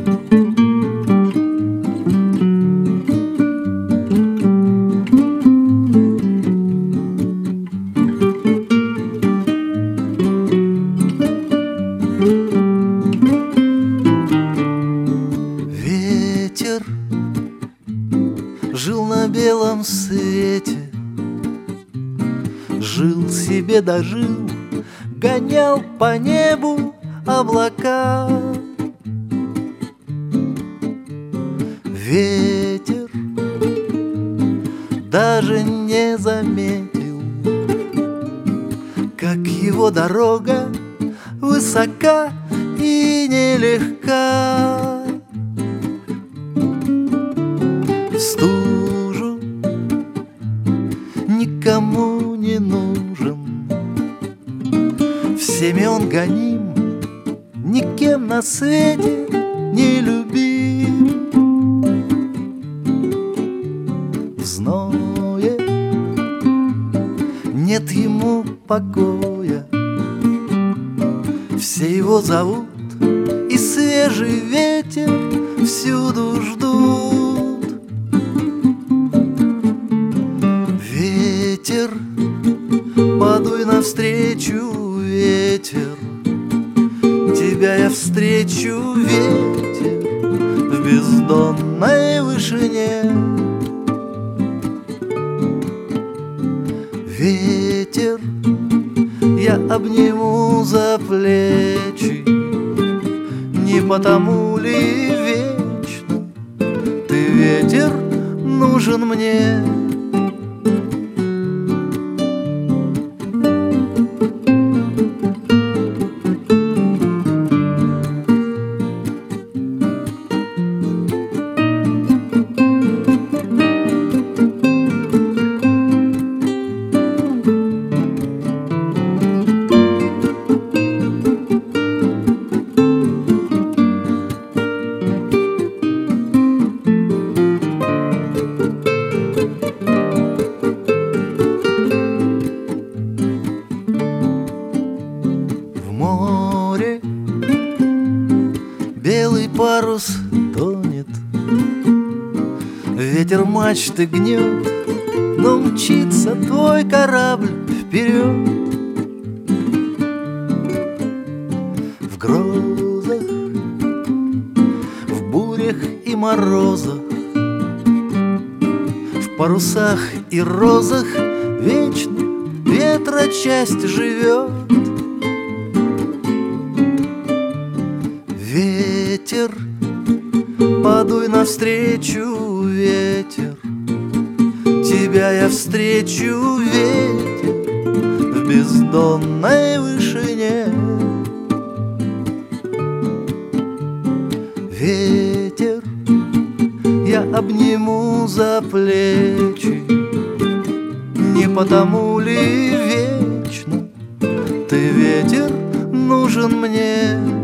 Ветер жил на белом свете, жил себе дожил, гонял по небу облака. Ветер даже не заметил, как его дорога высока и нелегка. В стужу никому не нужен, всеми он гоним, никем на свете не любим. В зное нет ему покоя, все его зовут, и свежий ветер всюду ждут. Ветер, подуй навстречу, ветер, тебя я встречу, ветер, в бездонной вышине. Ветер, я обниму за плечи, не потому ли вечно ты, ветер, нужен мне? Море белый парус тонет, ветер мачты гнет, но мчится твой корабль вперед. В грозах, в бурях и морозах, в парусах и розах вечно ветра часть живет. Ветер, подуй навстречу, ветер, тебя я встречу, ветер, в бездонной вышине. Ветер, я обниму за плечи, не потому ли вечно ты, ветер, нужен мне?